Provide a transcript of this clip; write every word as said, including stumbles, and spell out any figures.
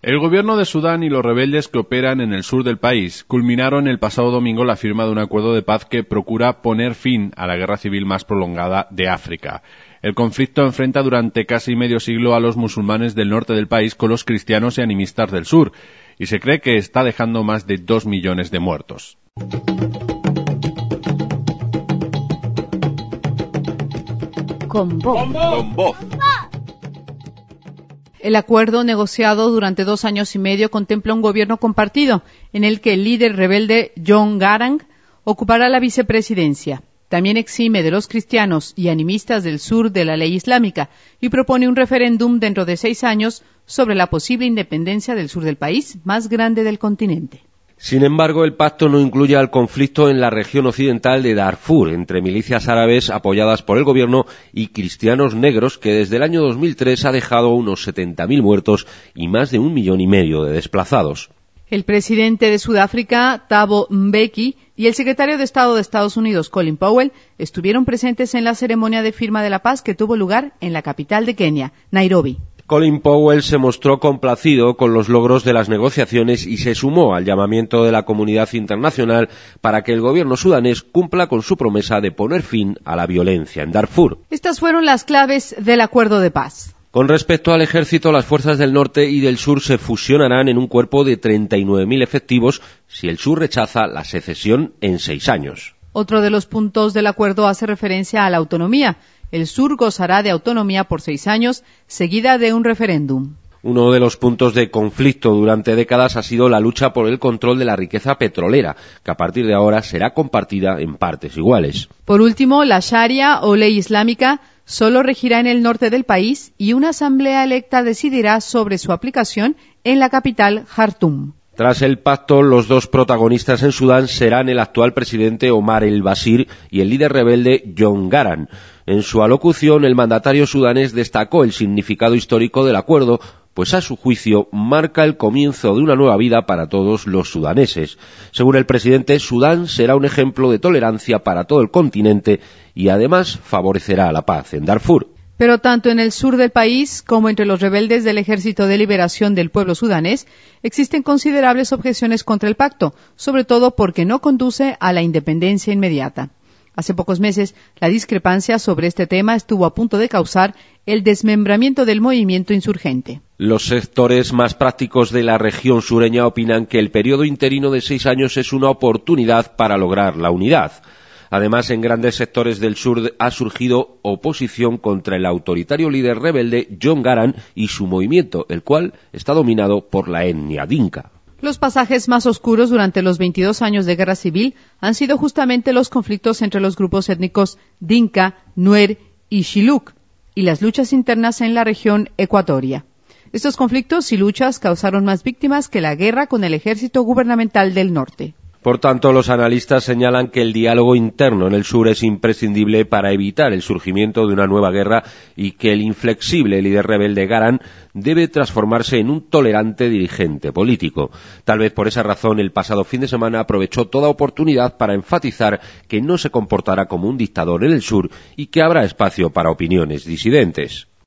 El gobierno de Sudán y los rebeldes que operan en el sur del país culminaron el pasado domingo la firma de un acuerdo de paz que procura poner fin a la guerra civil más prolongada de África. El conflicto enfrenta durante casi medio siglo a los musulmanes del norte del país con los cristianos y animistas del sur, y se cree que está dejando más de dos millones de muertos. Con voz. Con voz. El acuerdo negociado durante dos años y medio contempla un gobierno compartido, en el que el líder rebelde John Garang ocupará la vicepresidencia. También exime de los cristianos y animistas del sur de la ley islámica y propone un referéndum dentro de seis años sobre la posible independencia del sur del país, más grande del continente. Sin embargo, el pacto no incluye al conflicto en la región occidental de Darfur, entre milicias árabes apoyadas por el gobierno y cristianos negros, que desde el año dos mil tres ha dejado unos setenta mil muertos y más de un millón y medio de desplazados. El presidente de Sudáfrica, Thabo Mbeki, y el secretario de Estado de Estados Unidos, Colin Powell, estuvieron presentes en la ceremonia de firma de la paz que tuvo lugar en la capital de Kenia, Nairobi. Colin Powell se mostró complacido con los logros de las negociaciones y se sumó al llamamiento de la comunidad internacional para que el gobierno sudanés cumpla con su promesa de poner fin a la violencia en Darfur. Estas fueron las claves del acuerdo de paz. Con respecto al ejército, las fuerzas del norte y del sur se fusionarán en un cuerpo de treinta y nueve mil efectivos si el sur rechaza la secesión en seis años. Otro de los puntos del acuerdo hace referencia a la autonomía. El sur gozará de autonomía por seis años, seguida de un referéndum. Uno de los puntos de conflicto durante décadas ha sido la lucha por el control de la riqueza petrolera, que a partir de ahora será compartida en partes iguales. Por último, la Sharia o ley islámica solo regirá en el norte del país y una asamblea electa decidirá sobre su aplicación en la capital, Jartum. Tras el pacto, los dos protagonistas en Sudán serán el actual presidente Omar el-Bashir y el líder rebelde John Garang. En su alocución, el mandatario sudanés destacó el significado histórico del acuerdo, pues a su juicio marca el comienzo de una nueva vida para todos los sudaneses. Según el presidente, Sudán será un ejemplo de tolerancia para todo el continente y además favorecerá la paz en Darfur. Pero tanto en el sur del país como entre los rebeldes del Ejército de Liberación del Pueblo Sudanés existen considerables objeciones contra el pacto, sobre todo porque no conduce a la independencia inmediata. Hace pocos meses, la discrepancia sobre este tema estuvo a punto de causar el desmembramiento del movimiento insurgente. Los sectores más prácticos de la región sureña opinan que el periodo interino de seis años es una oportunidad para lograr la unidad. Además, en grandes sectores del sur ha surgido oposición contra el autoritario líder rebelde John Garang y su movimiento, el cual está dominado por la etnia dinka. Los pasajes más oscuros durante los veintidós años de guerra civil han sido justamente los conflictos entre los grupos étnicos Dinka, Nuer y Shilluk, y las luchas internas en la región ecuatoria. Estos conflictos y luchas causaron más víctimas que la guerra con el ejército gubernamental del norte. Por tanto, los analistas señalan que el diálogo interno en el sur es imprescindible para evitar el surgimiento de una nueva guerra y que el inflexible líder rebelde Garang debe transformarse en un tolerante dirigente político. Tal vez por esa razón el pasado fin de semana aprovechó toda oportunidad para enfatizar que no se comportará como un dictador en el sur y que habrá espacio para opiniones disidentes.